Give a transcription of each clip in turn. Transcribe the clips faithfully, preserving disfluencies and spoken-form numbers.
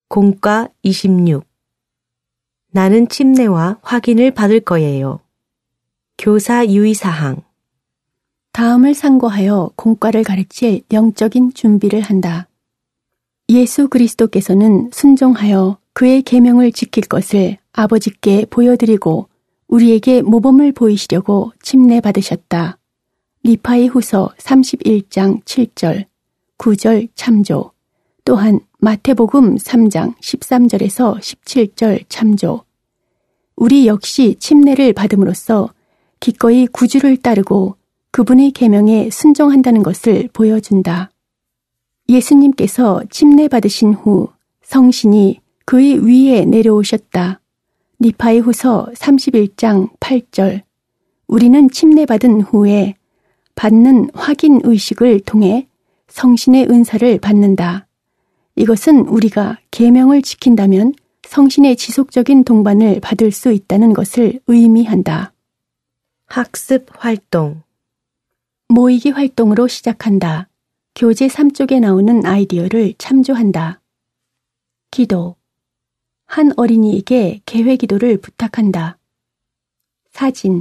공과 이십육. 나는 침례와 확인을 받을 거예요. 교사 유의사항. 다음을 상고하여 공과를 가르칠 영적인 준비를 한다. 예수 그리스도께서는 순종하여 그의 계명을 지킬 것을 아버지께 보여드리고 우리에게 모범을 보이시려고 침례받으셨다. 니파이 후서 삼십일 장 칠 절, 구 절 참조. 또한 마태복음 삼 장 십삼 절에서 십칠 절 참조. 우리 역시 침례를 받음으로써 기꺼이 구주를 따르고 그분의 계명에 순종한다는 것을 보여준다. 예수님께서 침례받으신 후 성신이 그의 위에 내려오셨다. 니파이 후서 삼십일 장 팔 절. 우리는 침례받은 후에 받는 확인 의식을 통해 성신의 은사를 받는다. 이것은 우리가 계명을 지킨다면 성신의 지속적인 동반을 받을 수 있다는 것을 의미한다. 학습 활동. 모이기 활동으로 시작한다. 교재 삼 쪽에 나오는 아이디어를 참조한다. 기도. 한 어린이에게 개회 기도를 부탁한다. 사진.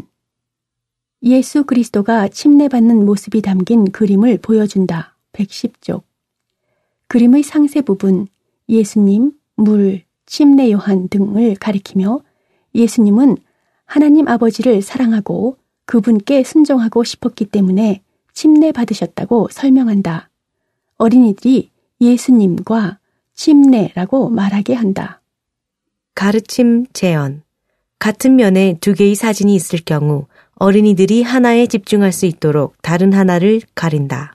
예수 그리스도가 침례받는 모습이 담긴 그림을 보여준다. 백십 쪽. 그림의 상세 부분, 예수님, 물, 침례 요한 등을 가리키며 예수님은 하나님 아버지를 사랑하고 그분께 순종하고 싶었기 때문에 침례받으셨다고 설명한다. 어린이들이 예수님과 침례라고 말하게 한다. 가르침 제언. 같은 면에 두 개의 사진이 있을 경우 어린이들이 하나에 집중할 수 있도록 다른 하나를 가린다.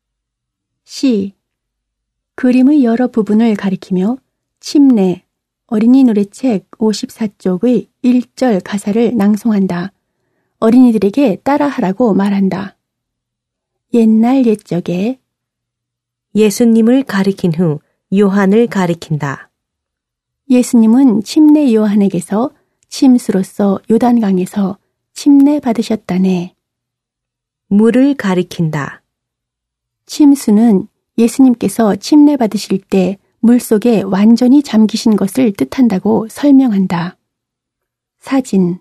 시. 그림의 여러 부분을 가리키며 침례, 어린이 노래책 오십사 쪽의 일 절 가사를 낭송한다. 어린이들에게 따라하라고 말한다. 옛날 옛적에 예수님을 가리킨 후 요한을 가리킨다. 예수님은 침례 요한에게서 침수로서 요단강에서 침례 받으셨다네. 물을 가리킨다. 침수는 예수님께서 침례 받으실 때 물속에 완전히 잠기신 것을 뜻한다고 설명한다. 사진.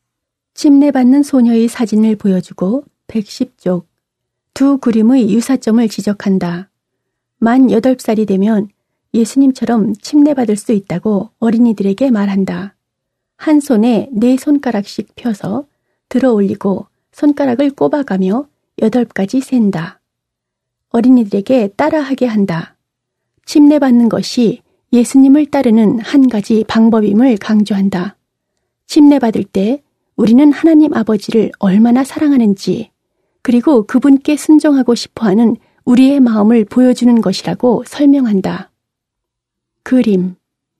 침례받는 소녀의 사진을 보여주고 백십 쪽. 두 그림의 유사점을 지적한다. 만 여덟 살이 되면 예수님처럼 침례받을 수 있다고 어린이들에게 말한다. 한 손에 네 손가락씩 펴서 들어 올리고 손가락을 꼽아가며 여덟 가지 센다. 어린이들에게 따라하게 한다. 침례받는 것이 예수님을 따르는 한 가지 방법임을 강조한다. 침례받을 때 우리는 하나님 아버지를 얼마나 사랑하는지 그리고 그분께 순종하고 싶어하는 우리의 마음을 보여주는 것이라고 설명한다. 그림.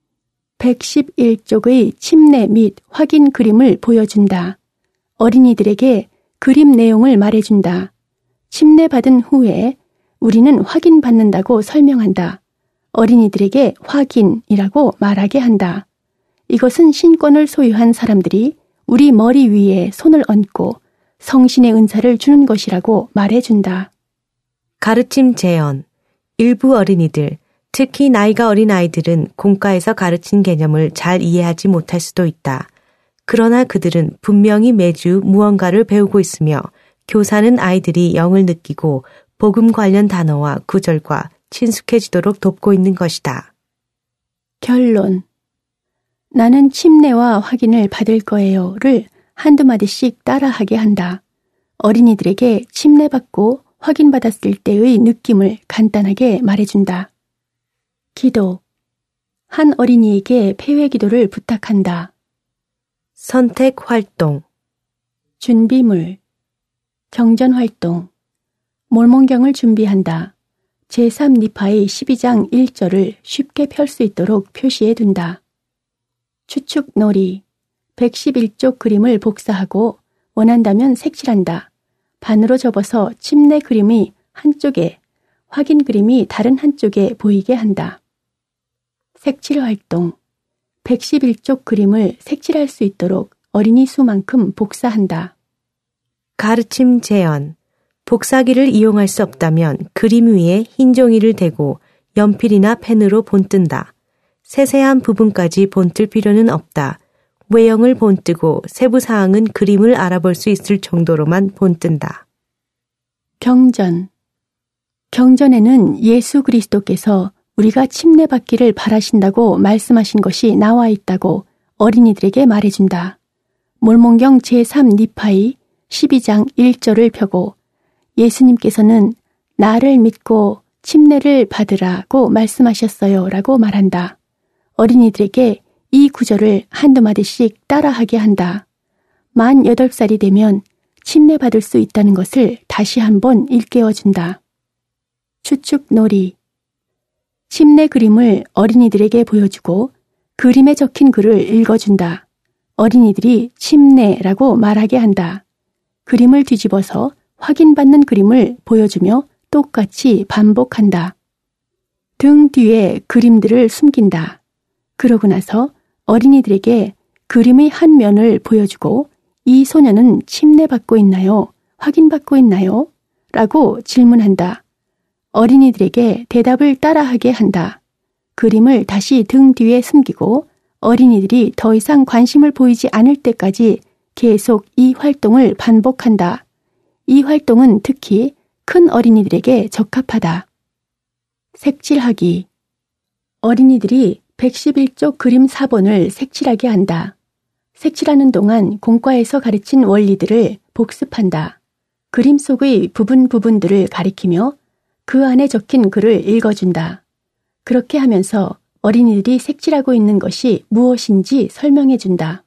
백십일 쪽의 침례 및 확인 그림을 보여준다. 어린이들에게 그림 내용을 말해준다. 침례받은 후에 우리는 확인받는다고 설명한다. 어린이들에게 확인이라고 말하게 한다. 이것은 신권을 소유한 사람들이 우리 머리 위에 손을 얹고 성신의 은사를 주는 것이라고 말해준다. 가르침 제언. 일부 어린이들, 특히 나이가 어린 아이들은 공과에서 가르친 개념을 잘 이해하지 못할 수도 있다. 그러나 그들은 분명히 매주 무언가를 배우고 있으며 교사는 아이들이 영을 느끼고 복음 관련 단어와 구절과 친숙해지도록 돕고 있는 것이다. 결론. 나는 침례와 확인을 받을 거예요를 한두 마디씩 따라하게 한다. 어린이들에게 침례받고 확인받았을 때의 느낌을 간단하게 말해준다. 기도. 한 어린이에게 폐회 기도를 부탁한다. 선택 활동. 준비물. 경전 활동. 몰몬경을 준비한다. 제삼 니파의 십이 장 일 절을 쉽게 펼 수 있도록 표시해 둔다. 추측 놀이. 백십일 쪽 그림을 복사하고 원한다면 색칠한다. 반으로 접어서 침례 그림이 한쪽에, 확인 그림이 다른 한쪽에 보이게 한다. 색칠 활동. 백십일 쪽 그림을 색칠할 수 있도록 어린이 수만큼 복사한다. 가르침 제언. 복사기를 이용할 수 없다면 그림 위에 흰 종이를 대고 연필이나 펜으로 본뜬다. 세세한 부분까지 본뜰 필요는 없다. 외형을 본뜨고 세부 사항은 그림을 알아볼 수 있을 정도로만 본뜬다. 경전. 경전에는 예수 그리스도께서 우리가 침례받기를 바라신다고 말씀하신 것이 나와 있다고 어린이들에게 말해준다. 몰몬경 제삼 니파이 십이 장 일 절을 펴고 예수님께서는 나를 믿고 침례를 받으라고 말씀하셨어요 라고 말한다. 어린이들에게 이 구절을 한두 마디씩 따라하게 한다. 만 여덟 살이 되면 침례받을 수 있다는 것을 다시 한번 일깨워준다. 추측놀이. 침례 그림을 어린이들에게 보여주고 그림에 적힌 글을 읽어준다. 어린이들이 침례라고 말하게 한다. 그림을 뒤집어서 확인받는 그림을 보여주며 똑같이 반복한다. 등 뒤에 그림들을 숨긴다. 그러고 나서 어린이들에게 그림의 한 면을 보여주고 이 소녀는 침례받고 있나요? 확인받고 있나요? 라고 질문한다. 어린이들에게 대답을 따라하게 한다. 그림을 다시 등 뒤에 숨기고 어린이들이 더 이상 관심을 보이지 않을 때까지 계속 이 활동을 반복한다. 이 활동은 특히 큰 어린이들에게 적합하다. 색칠하기. 어린이들이 백십일 쪽 그림 사 번을 색칠하게 한다. 색칠하는 동안 공과에서 가르친 원리들을 복습한다. 그림 속의 부분 부분들을 가리키며 그 안에 적힌 글을 읽어준다. 그렇게 하면서 어린이들이 색칠하고 있는 것이 무엇인지 설명해준다.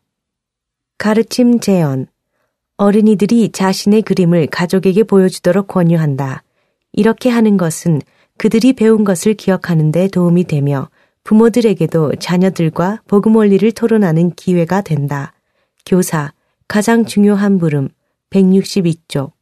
가르침 재현. 어린이들이 자신의 그림을 가족에게 보여주도록 권유한다. 이렇게 하는 것은 그들이 배운 것을 기억하는 데 도움이 되며 부모들에게도 자녀들과 복음 원리를 토론하는 기회가 된다. 교사, 가장 중요한 물음, 백육십이 쪽.